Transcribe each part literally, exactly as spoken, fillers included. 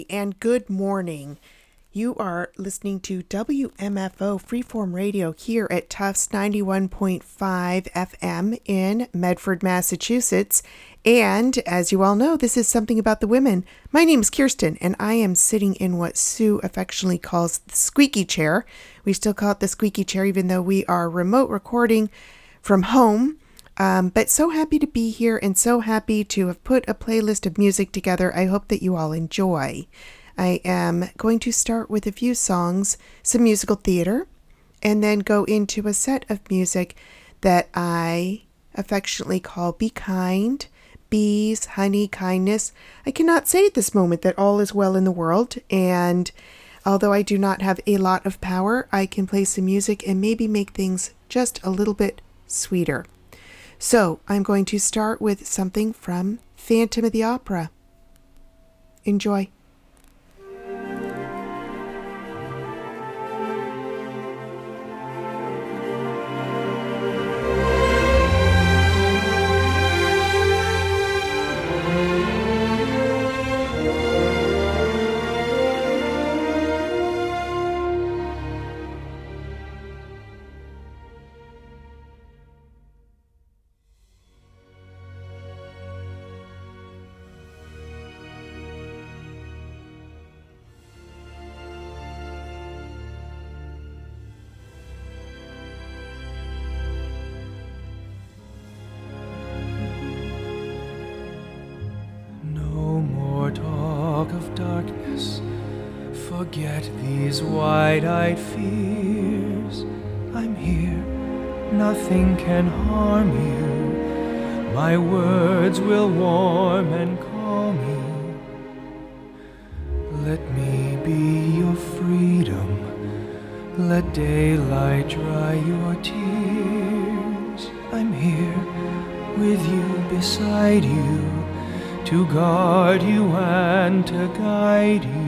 And good morning. You are listening to W M F O Freeform Radio here at Tufts ninety-one point five F M in Medford, Massachusetts. And as you all know, this is Something About the Women. My name is Kirsten, and I am sitting in what Sue affectionately calls the squeaky chair. We still call it the squeaky chair, even though we are remote recording from home. Um, but so happy to be here and so happy to have put a playlist of music together. I hope that you all enjoy. I am going to start with a few songs, some musical theater, and then go into a set of music that I affectionately call Be Kind, Bees, Honey, Kindness. I cannot say at this moment that all is well in the world, and although I do not have a lot of power, I can play some music and maybe make things just a little bit sweeter. So I'm going to start with something from Phantom of the Opera. Enjoy. Forget these wide-eyed fears. I'm here, nothing can harm you. My words will warm and calm you. Let me be your freedom. Let daylight dry your tears. I'm here with you, beside you, to guard you and to guide you.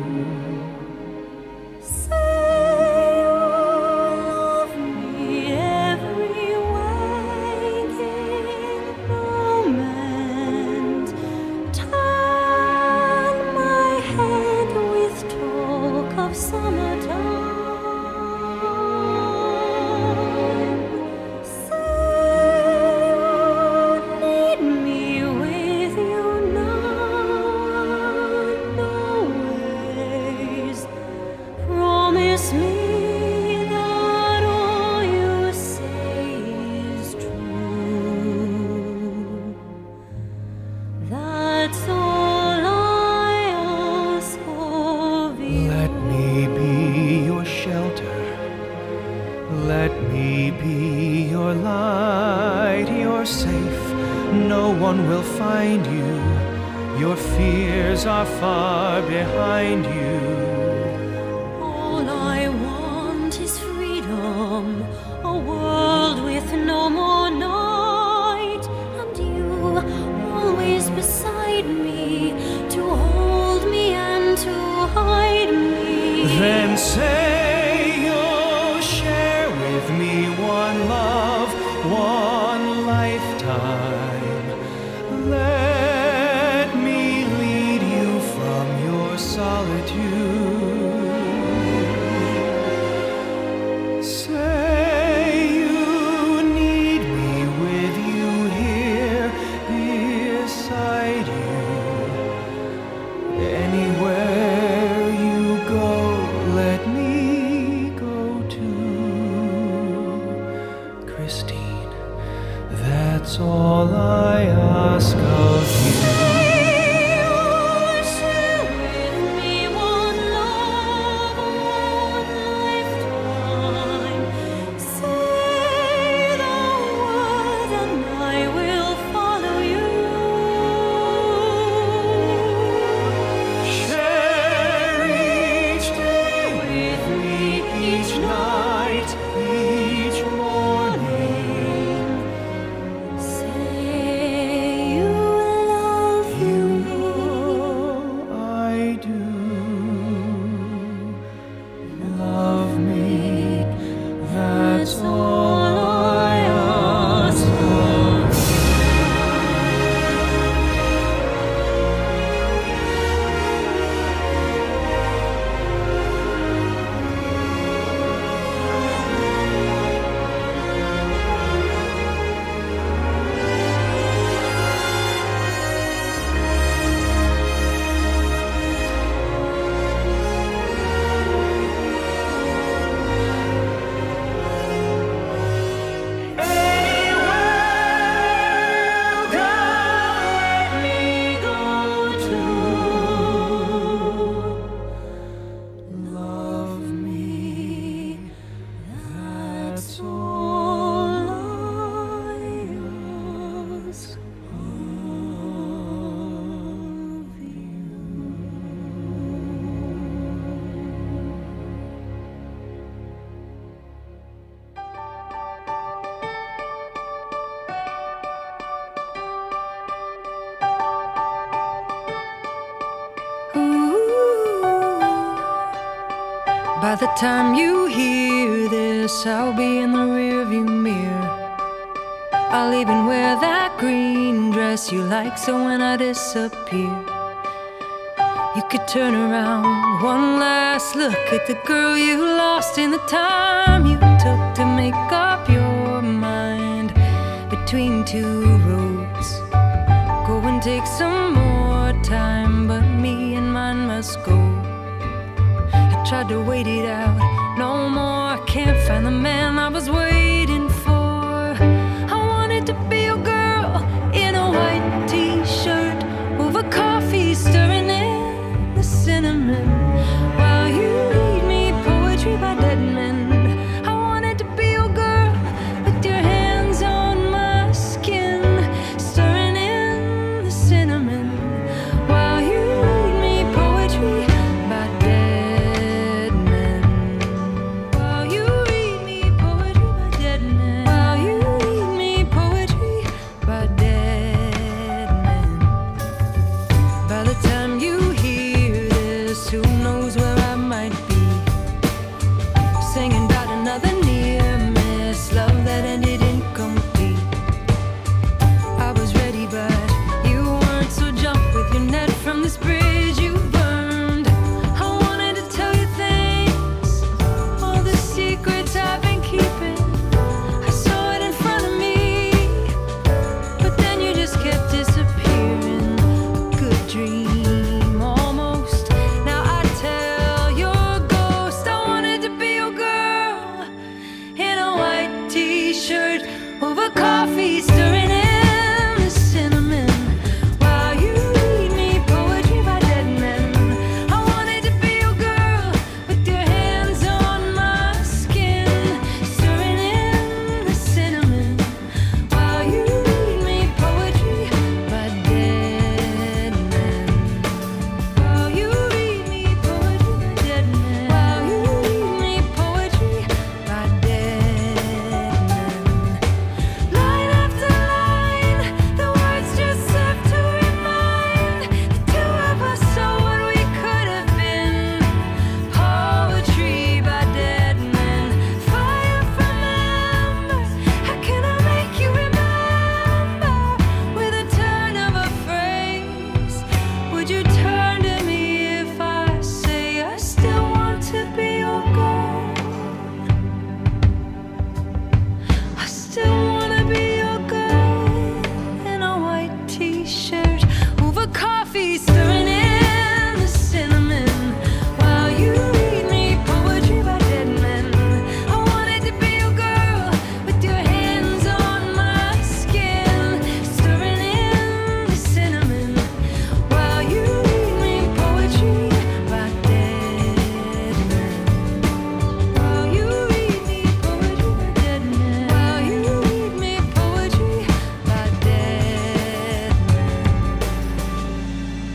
Are far behind you. All I want is freedom, a world with no more night, and you always beside me, to hold me and to hide me. Then say you'll share with me one love, one lifetime. Let solitude. Say you need me with you here beside you. Anywhere you go, let me go too. Christine, that's all I ask of you. Share with me one love. By the time you hear this, I'll be in the rearview mirror. I'll even wear that green dress you like, so when I disappear, you could turn around, one last look at the girl you lost in the time you took to make up your mind between two roads. Go and take some more time, but me and mine must go. I tried to wait it out, no more, I can't find the man I was waiting for. I wanted to be a girl in a white t-shirt over coffee, stirring in the cinnamon while you read me poetry by dead men. I wanted to be a girl with your hands on my skin, stirring in the cinnamon while you read me poetry by dead men. While you read me poetry by dead men. While you read me poetry by dead men. By the time you hear this, who knows where I might be, singing about another near miss, love that ended incomplete. I was ready, but you weren't, so jump with your net from this bridge you burned. I wanted to tell you things, all the secrets I've been keeping. I saw it in front of me, but then you just kept disappearing. Good dream, almost. Now I tell your ghost I wanted to be a girl in a white t-shirt over coffee, stirring in the cinnamon while you read me poetry by dead men. I wanted to be a girl with your hands on my skin, stirring in the cinnamon while you read me poetry by dead men. While you read me poetry by dead men. While you read me poetry by dead men. Line after line, the words just serve to remind the two of us saw what we could have been. Poetry by dead men. Fire from embers. How can I make you remember with a turn of a phrase? Would you turn to me if I say I still want to be your girl? I still wanna be your girl in a white t-shirt over coffee, stirring in the cinnamon while you read me poetry by dead men. I wanted to be your girl with your hands on my skin, stirring in the cinnamon while you read me poetry by dead men. While you read me poetry by dead men. While you read me poetry by dead men.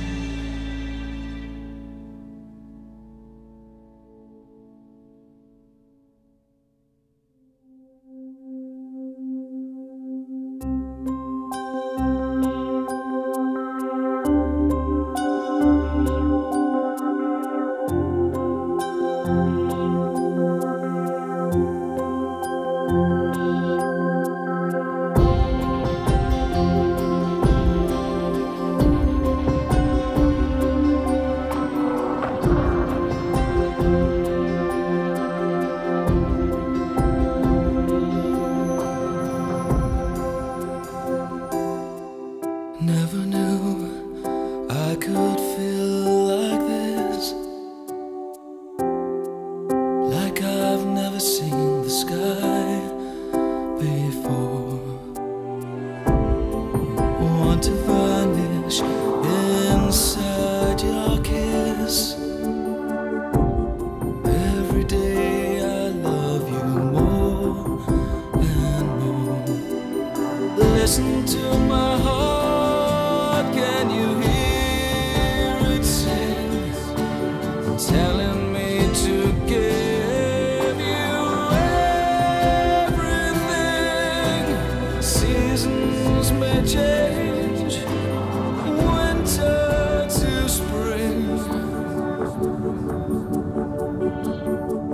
Never knew I could feel like this, like I've never seen the sky before. Want to vanish inside your kiss. Every day I love you more and more. Listen to my heart, can you hear it sing? Telling me to give you everything. Seasons may change, winter to spring.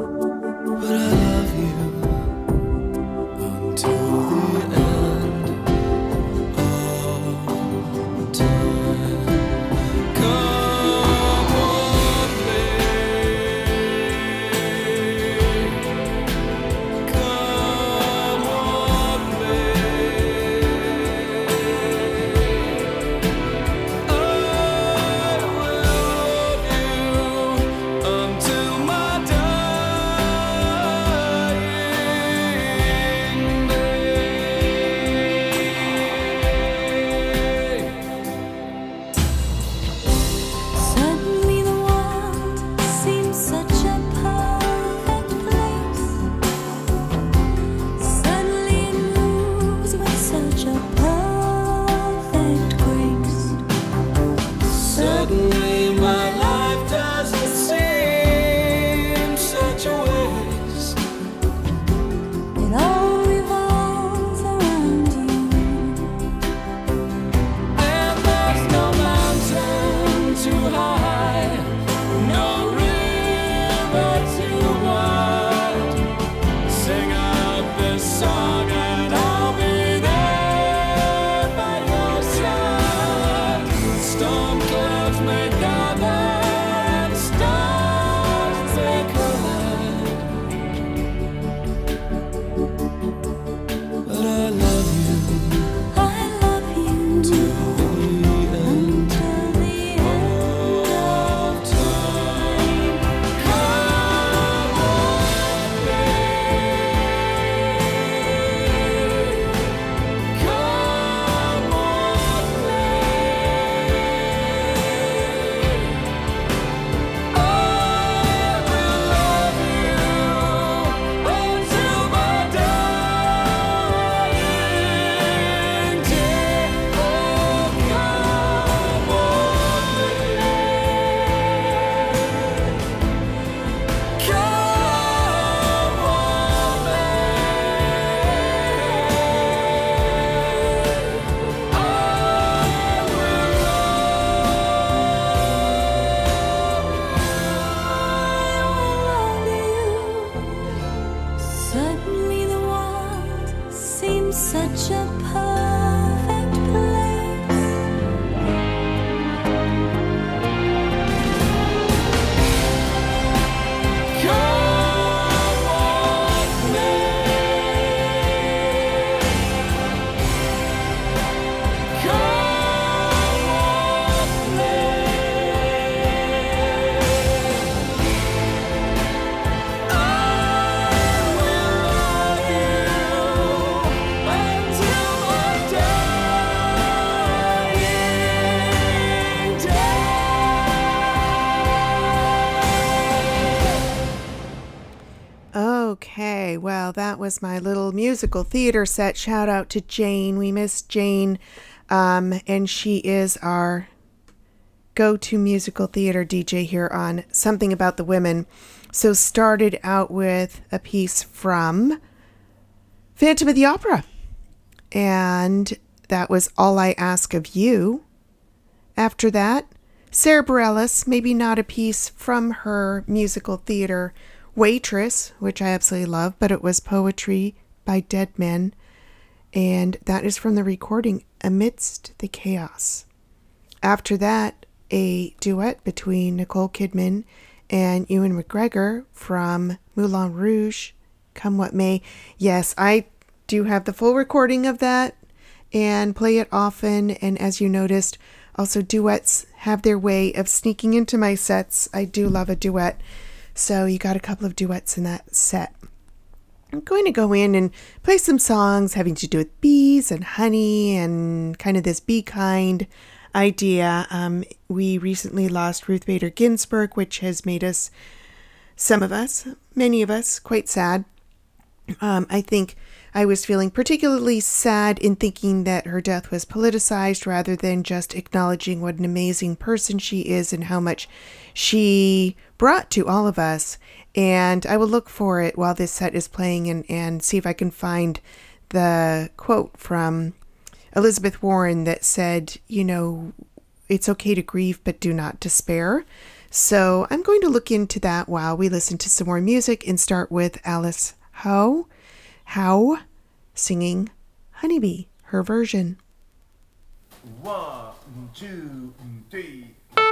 Okay, well, that was my little musical theater set. Shout out to Jane. We miss Jane, um, and she is our go-to musical theater D J here on Something About the Women. So started out with a piece from Phantom of the Opera, and that was All I Ask of You. After that, Sarah Bareilles, maybe not a piece from her musical theater Waitress, which I absolutely love, but it was Poetry by Dead Men, and that is from the recording Amidst the Chaos. After that, a duet between Nicole Kidman and Ewan McGregor from Moulin Rouge, Come What May. Yes, I do have the full recording of that and play it often, and as you noticed, also duets have their way of sneaking into my sets. I do love a duet. So you got a couple of duets in that set. I'm going to go in and play some songs having to do with bees and honey and kind of this Be Kind idea. Um, we recently lost Ruth Bader Ginsburg, which has made us, some of us, many of us, quite sad. Um, I think I was feeling particularly sad in thinking that her death was politicized rather than just acknowledging what an amazing person she is and how much she brought to all of us. And I will look for it while this set is playing and, and see if I can find the quote from Elizabeth Warren that said, you know, it's okay to grieve, but do not despair. So I'm going to look into that while we listen to some more music and start with Alice Howe. Howe singing Honeybee, her version. One, two, three.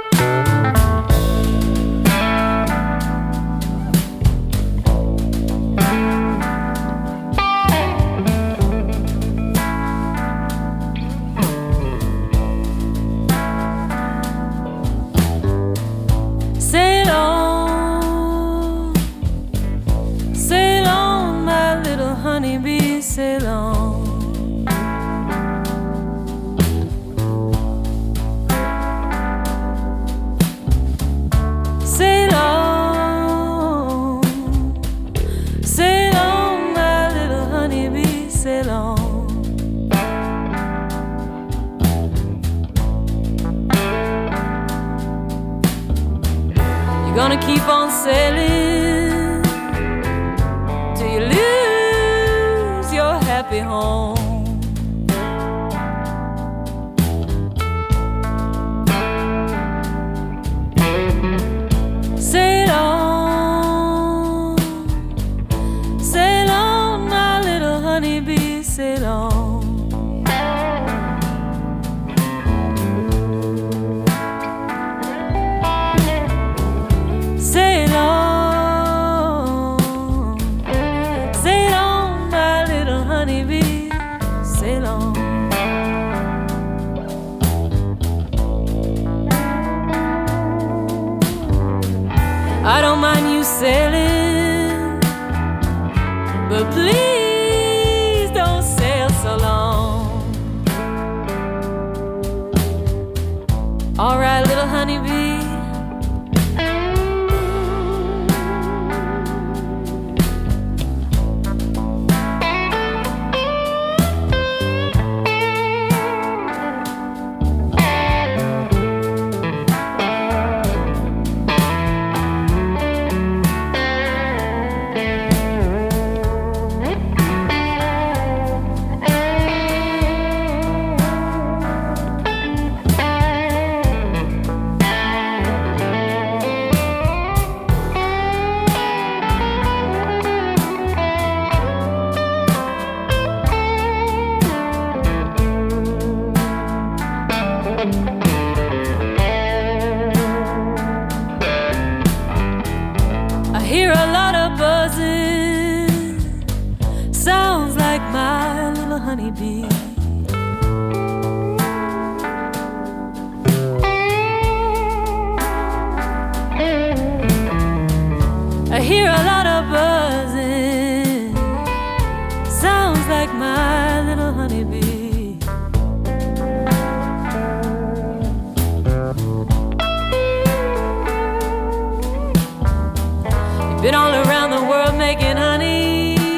Sail on, sail on, my little honeybee, sail on. Sail on, sail on, my little honeybee, sail on. You're gonna keep on sailing till you lose your happy home. Sail on, sail on, my little honeybee, sail on. Sail on, sail on, my little honeybee, sail on. I don't mind you sailing, but please don't sail so long. All right, little honeybee. I hear a lot of buzzing, sounds like my little honeybee. I hear a lot of buzzing, sounds like my little honeybee. You've been all around the world making honey,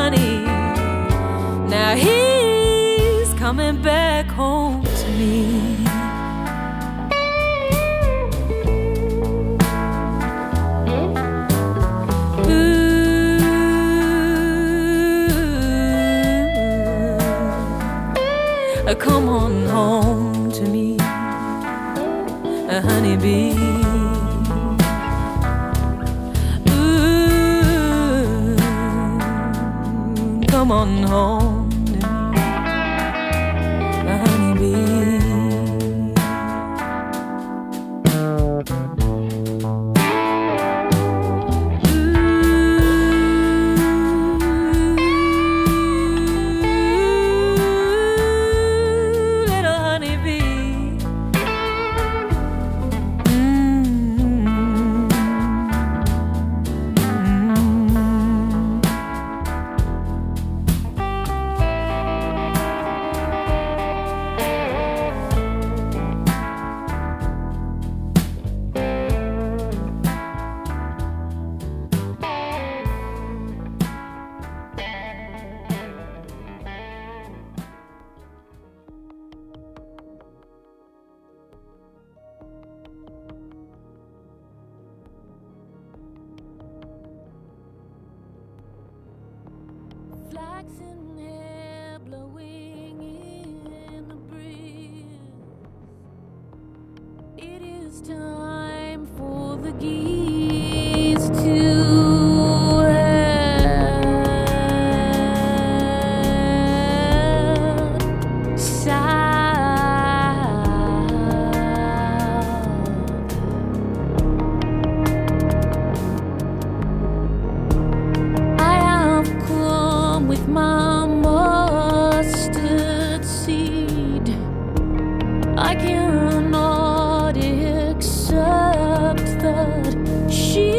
honey. Now he's coming back home to me. Ooh, come on home to me, a honeybee. Ooh, come on home to me, a honeybee. Flaxen hair blowing in the breeze. It is time for the geese to head south. I have come with my mustard seed. I cannot accept that she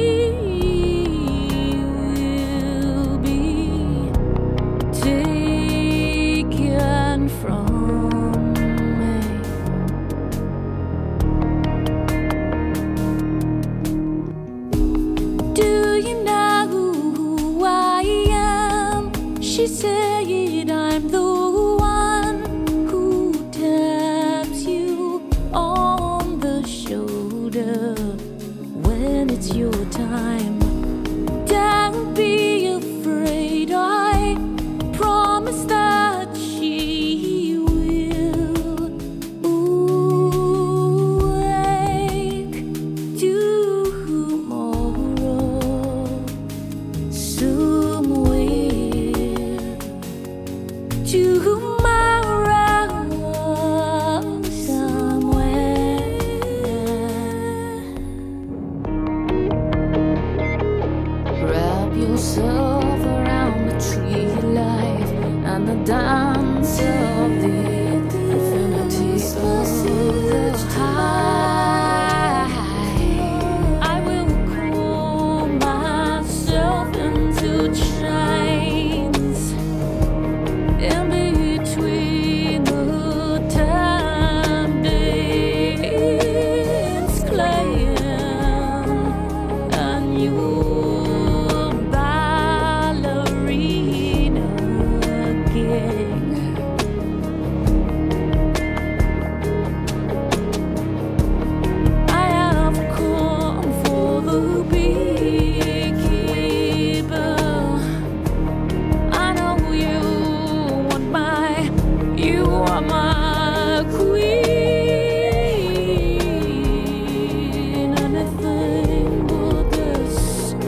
will be taken from me. Do you know who I am? She said I'm the one who taps you on the shoulder when it's your time. Don't be afraid, I promise that she will wake tomorrow somewhere. Tomorrow somewhere. Wrap yourself around the tree of life and the dance of the infinity of the high. I will cool myself into chains in between the time days playing and your ballerina again. I have come for the beekeeper. I know you want my, you are my queen. Anything but this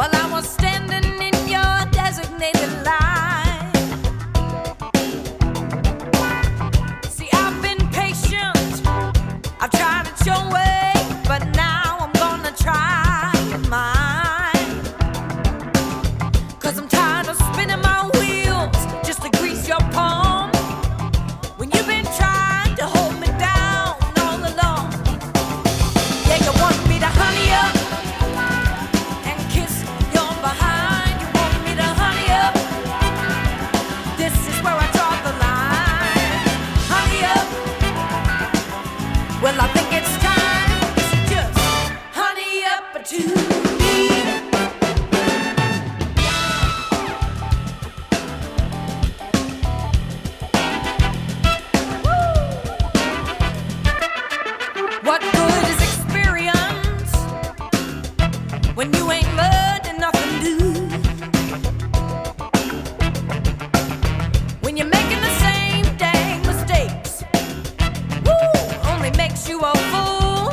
while I was standing in your designated line. See, I've been patient, I've tried it your way, but now I'm gonna try mine. 'Cause I'm tired of spinning my wheels just to grease your palm, when you've been trying to hold me down all along. Yeah, you want me to honey up and kiss your behind. You want me to honey up. This is where I draw the line. Honey up. Well, I think it's time to just honey up to me. What good is experience when you ain't learning nothing new? When you're making the same dang mistakes, woo, only makes you a fool.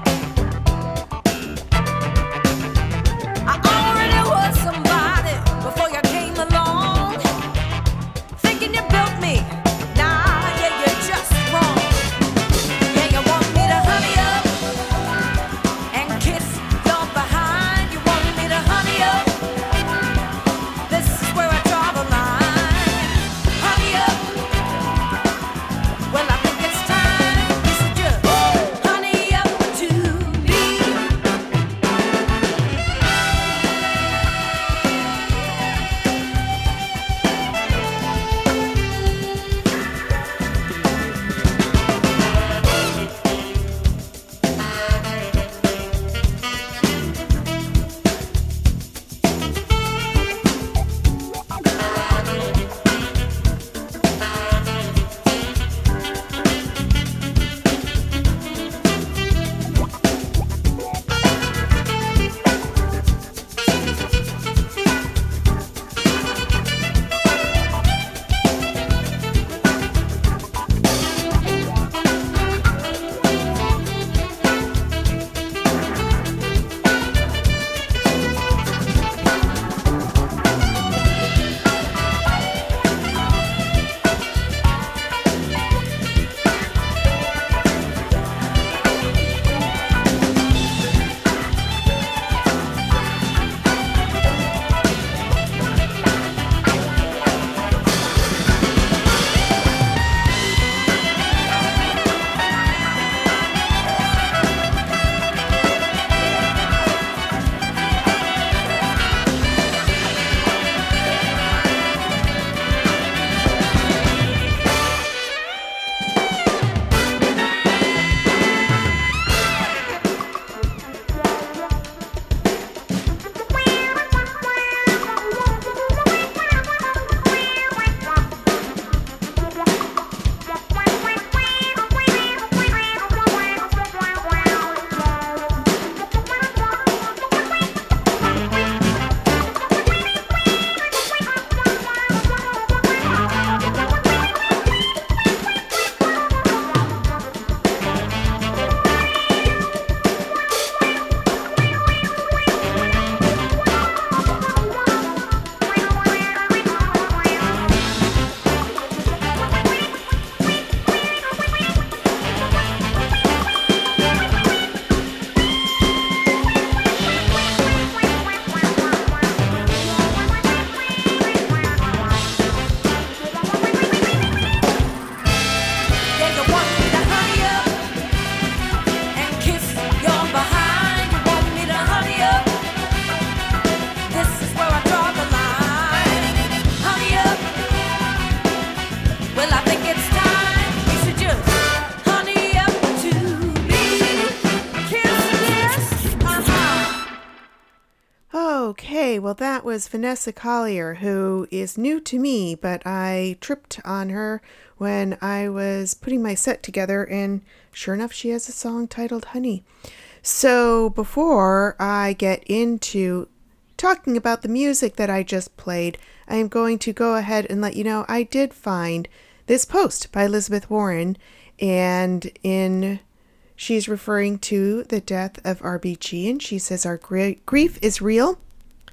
I already was somebody before you came along, thinking you built me. Nah, yeah, you're just wrong. Yeah, you want me to honey up and kiss your behind. You want me to honey up. This is where I draw the line. Honey up. Well, I think it's time you should just honey up to me. Yeah, you want me to honey up and kiss your behind. You want me to honey up. This is where I draw the line. Honey up. Well, I think it's time you should just honey up to me. Kiss, kiss, uh-huh. Okay, well, that was Vanessa Collier, who is new to me, but I tripped on her when I was putting my set together, and sure enough, she has a song titled Honey. So before I get into talking about the music that I just played, I am going to go ahead and let you know I did find this post by Elizabeth Warren, and in she's referring to the death of R B G, and she says, our gr- grief is real.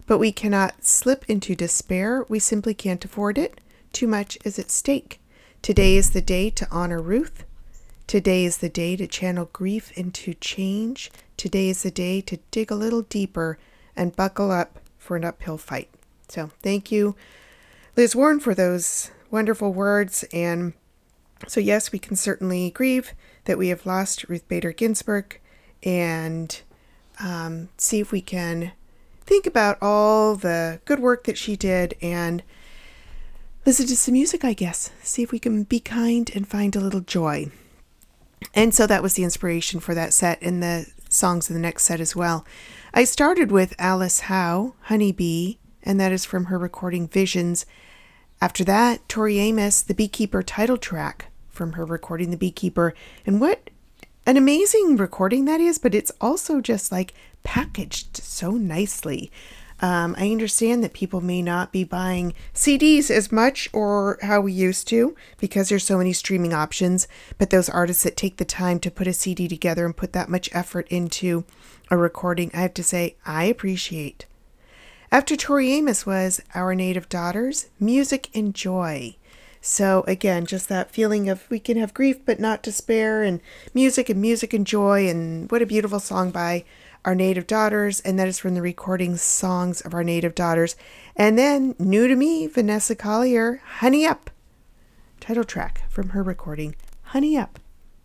but we cannot slip into despair. We simply can't afford it. Too much is at stake. Today is the day to honor Ruth. Today is the day to channel grief into change. Today is the day to dig a little deeper and buckle up for an uphill fight. So thank you, Liz Warren, for those wonderful words. And so, yes, we can certainly grieve that we have lost Ruth Bader Ginsburg, and um, see if we can think about all the good work that she did and listen to some music, I guess. See if we can be kind and find a little joy. And so that was the inspiration for that set and the songs in the next set as well. I started with Alice Howe, Honeybee, and that is from her recording Visions. After that, Tori Amos, The Beekeeper title track from her recording The Beekeeper. And what an amazing recording that is, but it's also just like packaged so nicely. Um, I understand that people may not be buying C Ds as much or how we used to because there's so many streaming options, but those artists that take the time to put a C D together and put that much effort into a recording, I have to say, I appreciate. After Tori Amos was Our Native Daughters, Music and Joy. So again, just that feeling of we can have grief but not despair, and music and music and joy, and what a beautiful song by Our Native Daughters, and that is from the recording Songs of Our Native Daughters. And then, new to me, Vanessa Collier, Honey Up, title track from her recording, Honey Up.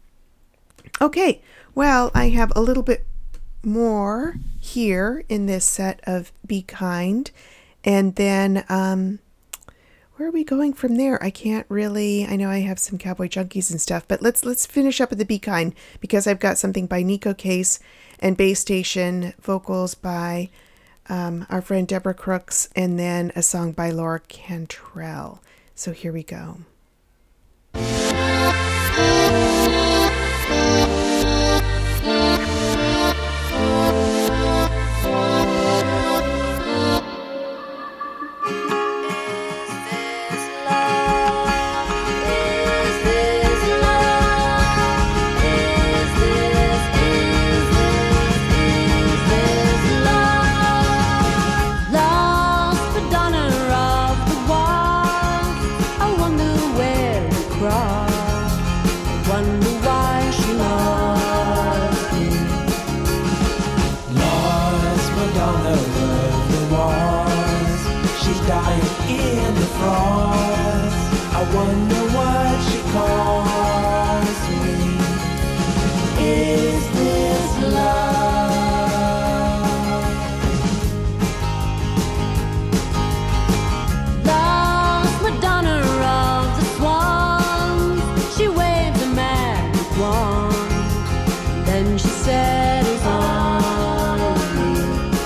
Okay, well, I have a little bit more here in this set of Be Kind, and then um, where are we going from there? I can't really, I know I have some Cowboy Junkies and stuff, but let's let's finish up with the Be Kind, because I've got something by Nico Case and Bass Station, vocals by um, our friend Deborah Crooks, and then a song by Laura Cantrell. So here we go. I wonder what she calls me. Is this love? Lost Madonna of the swans, she waved a magic wand, then she settles on me.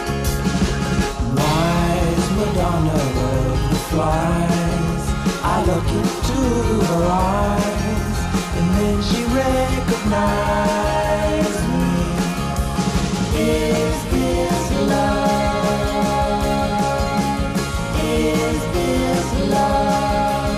Wise Madonna of the flies, I look into her eyes, and then she recognizes me. Is this love? Is this love?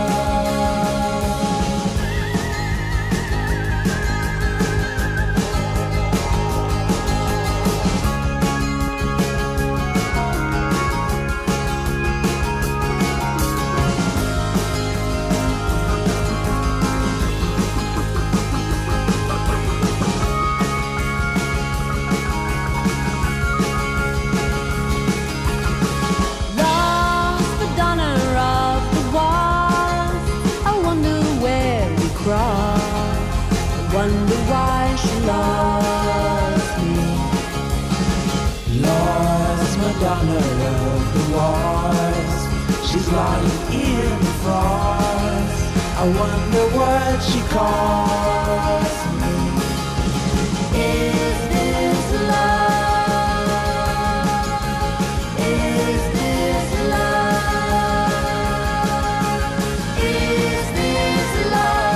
Wonder why she loves me. Lost Madonna of the wars, she's lying in the frost. I wonder what she calls me. Is this love? Is this love? Is this love?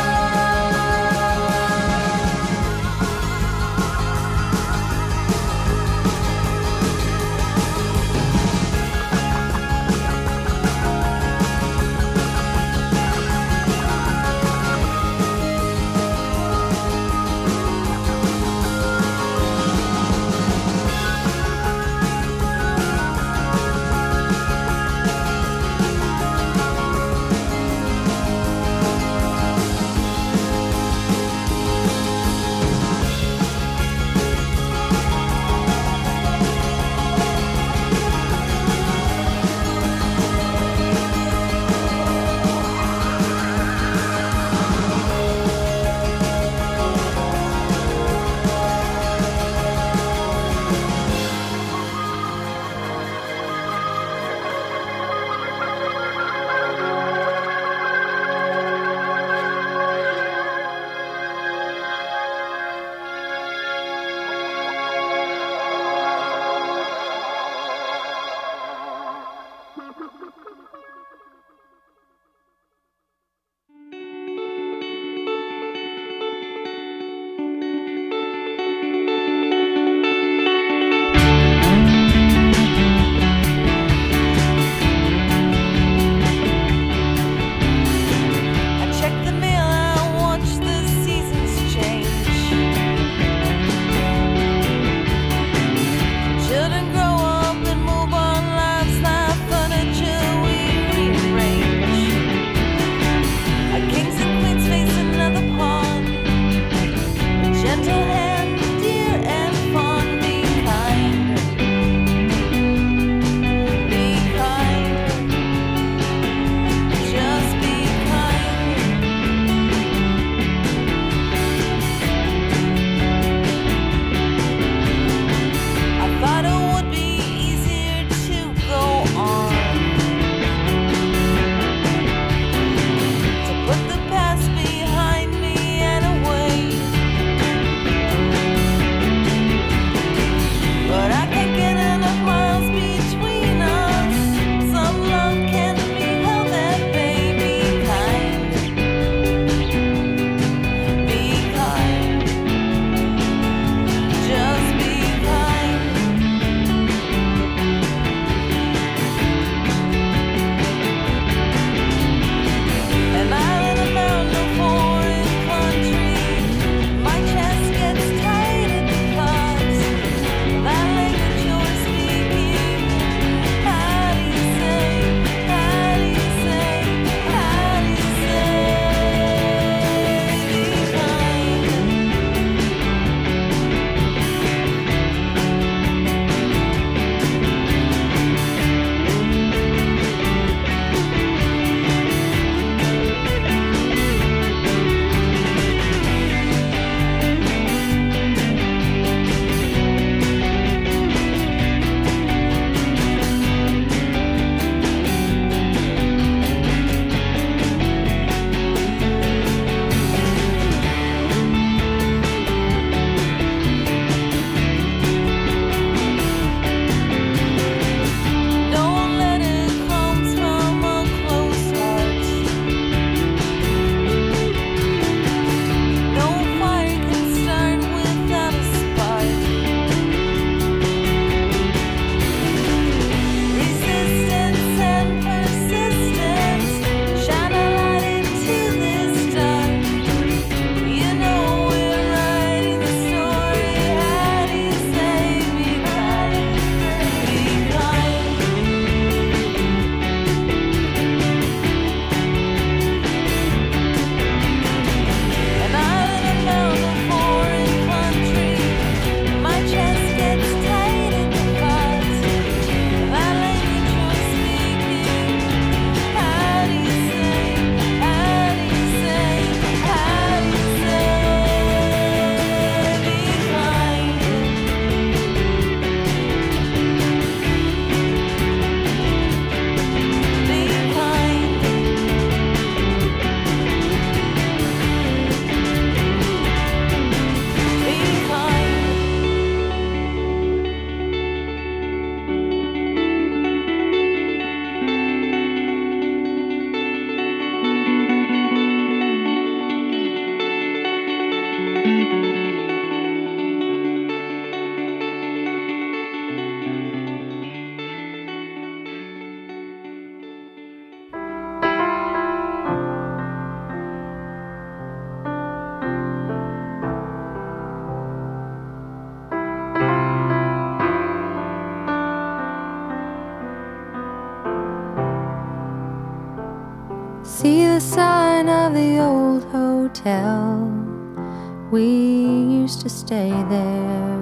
see the sign of the old hotel. We used to stay there,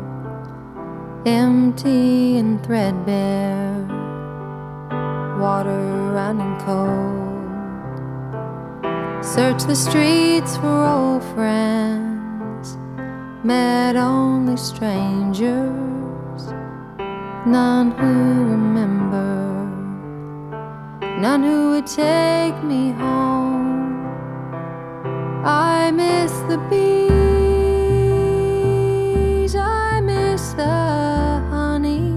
empty and threadbare, water running cold. Search the streets for old friends, met only strangers, none who remember, none who would take me home. I miss the bees, I miss the honey,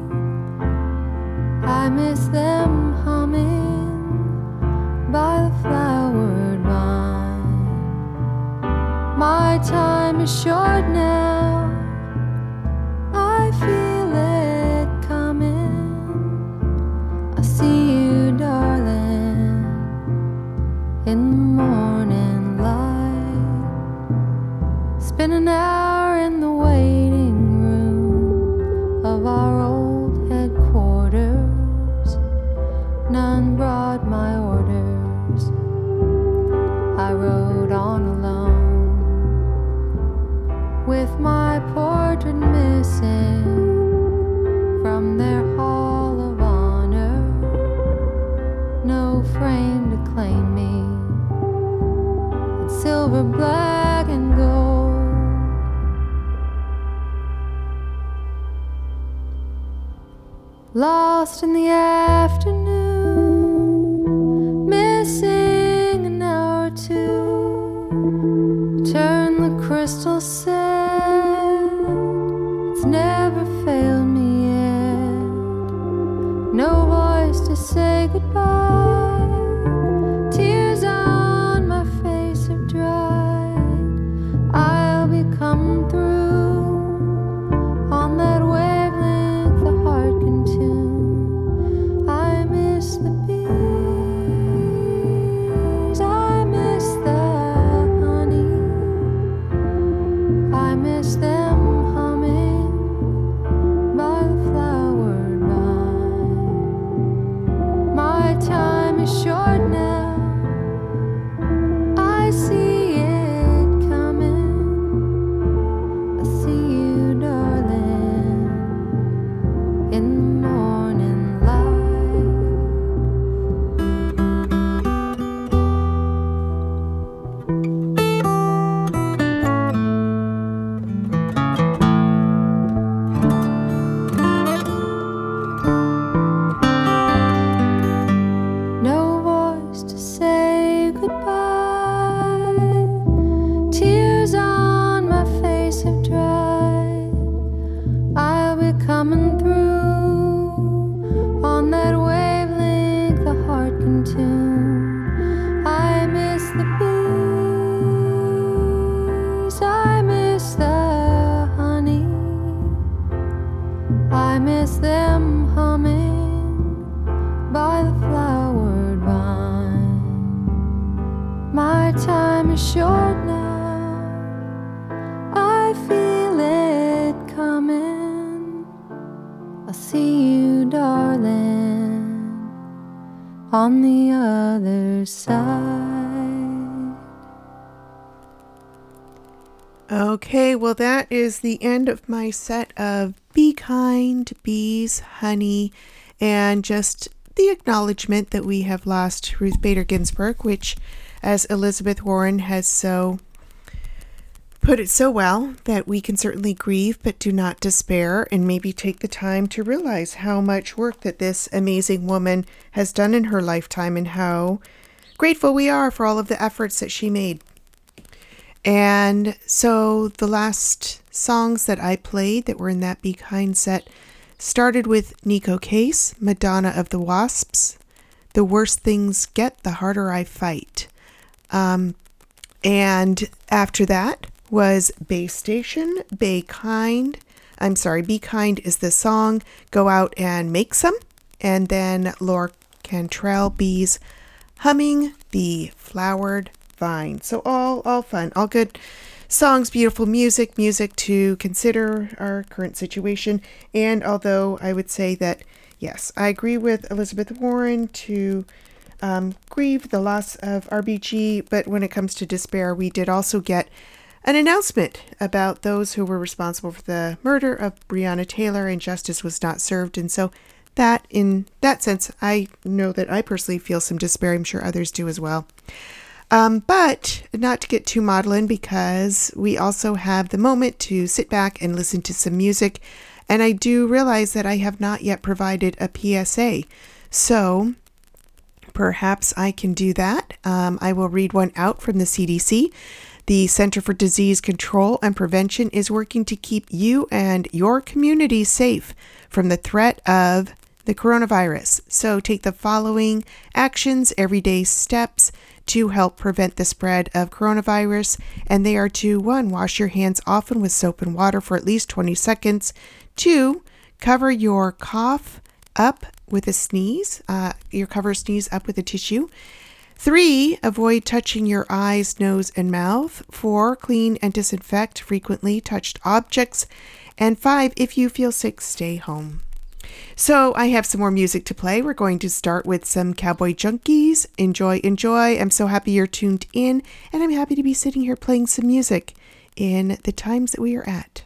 I miss them humming by the flowered vine. My time is short now, I feel it coming. I see you, darling, in the morning light. Spend an hour in the waiting room of our old headquarters. None brought my orders, I rode on alone, with my portrait missing from their hall of honor. No frame to claim me, in silver, black, and gold. Lost in the afternoon, missing an hour or two. Turn the crystal set, it's never failed me yet. No voice to say goodbye, tears on my face have dried. I'll be coming through on that wavelength the heart can tune. I miss the bees, I miss the honey, I miss them humming by the flowered vine. My time is short now, I see it coming. I see you, darling, in the morning light. No voice to say goodbye, tears on my face have dried. I'll be coming through on that wavelength the heart can tune. I miss the bees, I miss the honey, I miss them humming by the flowered vine. My time is short now, I feel it coming. I see you, darling, on the other side. Okay, well, that is the end of my set of Be Kind, Bees, Honey, and just the acknowledgement that we have lost Ruth Bader Ginsburg, which, as Elizabeth Warren has so put it so well, that we can certainly grieve but do not despair, and maybe take the time to realize how much work that this amazing woman has done in her lifetime and how grateful we are for all of the efforts that she made. And so the last songs that I played that were in that Be Kind set started with Nico Case, Madonna of the Wasps, The Worse Things Get, The Harder I Fight. Um, and after that was Bay Station, Be Kind. I'm sorry, Be Kind is the song, Go Out and Make Some. And then Laura Cantrell Bees, Humming the Flowered Vine. So all, all fun, all good songs, beautiful music, music to consider our current situation. And although I would say that, yes, I agree with Elizabeth Warren to um, grieve the loss of R B G, but when it comes to despair, we did also get an announcement about those who were responsible for the murder of Breonna Taylor, and justice was not served. And so that, in that sense, I know that I personally feel some despair. I'm sure others do as well. Um, but not to get too maudlin, because we also have the moment to sit back and listen to some music. And I do realize that I have not yet provided a P S A. So perhaps I can do that. Um, I will read one out from the C D C. The Center for Disease Control and Prevention is working to keep you and your community safe from the threat of the coronavirus. So take the following actions, everyday steps to help prevent the spread of coronavirus. And they are to: one, wash your hands often with soap and water for at least twenty seconds. Two, cover your cough up with a sneeze, uh, your cover sneeze up with a tissue. Three, avoid touching your eyes, nose, and mouth. Four, clean and disinfect frequently touched objects. And five, if you feel sick, stay home. So I have some more music to play. We're going to start with some Cowboy Junkies. Enjoy, enjoy. I'm so happy you're tuned in, and I'm happy to be sitting here playing some music in the times that we are at.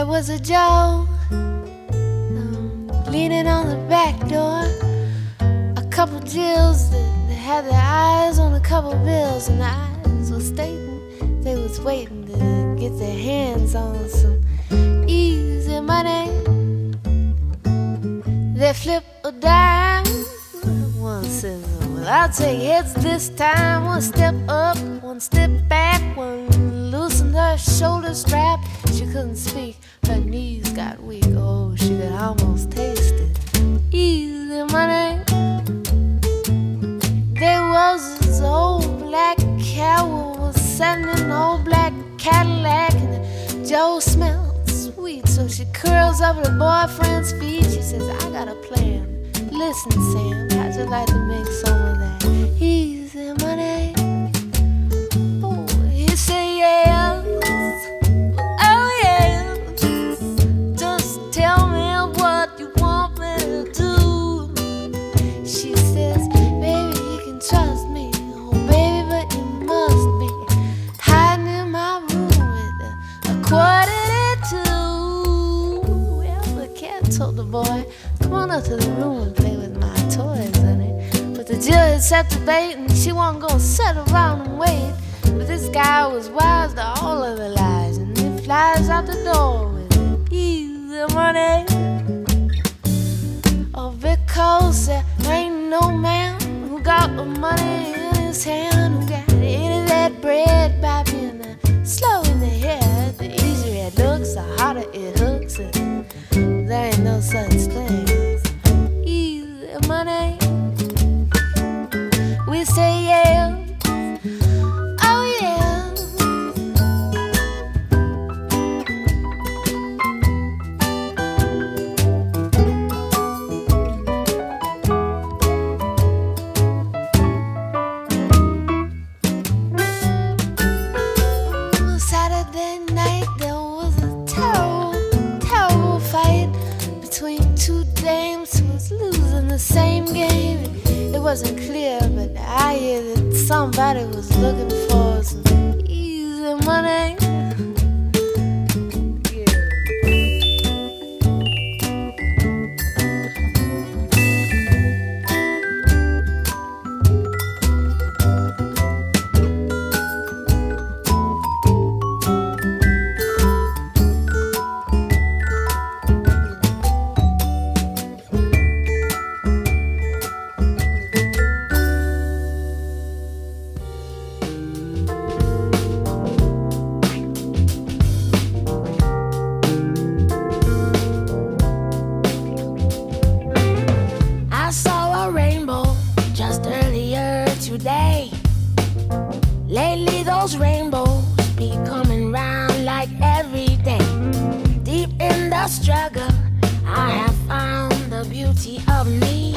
was a Joe um, leaning on the back door. A couple Jills that, that had their eyes on a couple bills, and the eyes were stating they was waiting to get their hands on some easy money. They flip a dime. One says, well, I'll take heads this time. One step up, one step back, one loosened her shoulder strap. She couldn't speak, her knees got weak. Oh, she could almost taste it. Easy money. There was this old black cow was sitting in an old black Cadillac, and Joe smelled sweet, so she curls up her boyfriend's feet. She says, I got a plan. Listen, Sam, how'd you like to make some of that easy money? Oh, he said yes. Oh yeah. Just tell me what you want me to do. She says, baby, you can trust me. Oh baby, but you must be hiding in my room with a, a quarter to two. Well, the cat told the boy, come on up to the room and play with my toys, honey. But the Jill had set the bait, and she wasn't gonna sit around and wait. But this guy was wise to all of the lies, and he flies out the door with easy money. Oh, because there ain't no man who got the money in his hand, who got any of that bread by being uh, slow in the head. The easier it looks, the harder it hooks, and there ain't no such thing as easy money. We say yeah, oh yeah. Saturday night there was a terrible, terrible fight between two dames who was losing the same game. It wasn't clear, but I hear that somebody was looking for some easy money. I saw a rainbow just earlier today. Lately those rainbows be coming round like every day. Deep in the struggle, I have found the beauty of me.